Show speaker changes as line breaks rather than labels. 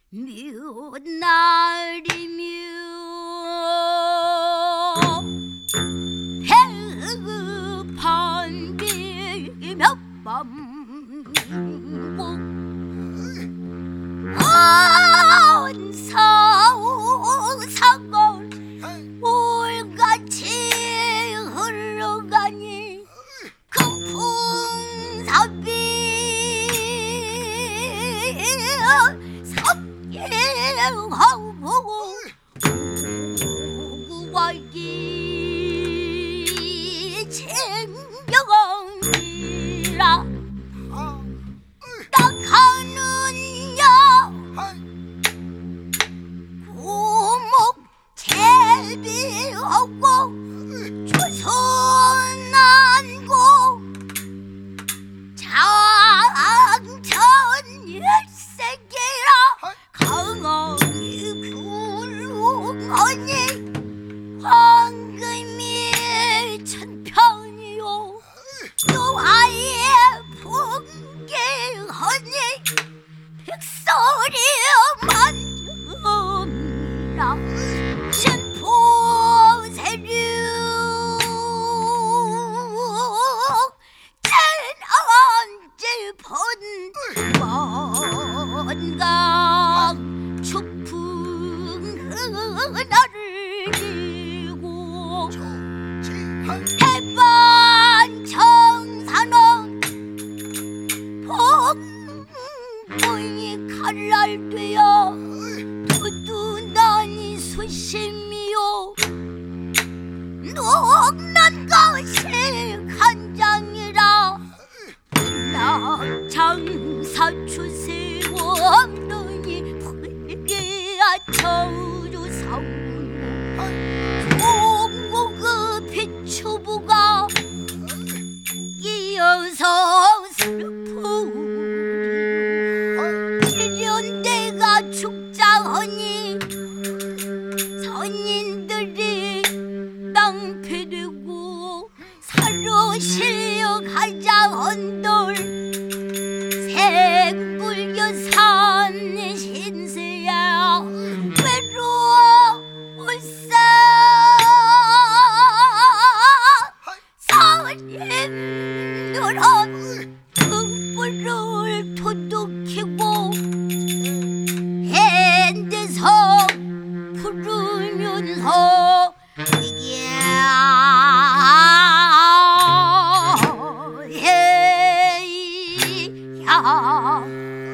미운 날이며 배급한 길몇 밤고 사건 물같이 흘러가니 그 풍사비 섭예하고 구구와기 챙겨가니라 딱 하느냐 구목 제비하고 조선난고 장천 일세계라 강하게 굴러가니 황금이 천편이요 또 아예 풍계하니 백설이만음이라 신포세류 짠안질 번각 축풍 그날을 이고 해반청산원 폭풍이 칼날되어 두둔하니 수심이요 녹난 것이 간장이라 낙장사 추세 없느니 불기야 저주사고 공고그 비추부가 이어서 슬프리 7년대가 축장하니 선인들이 낭패되고 사로 실려가자 언돌 생불여산 신세야 외로워 울사 선인들은 등불을 도둑히고 핸드서 부르면서 야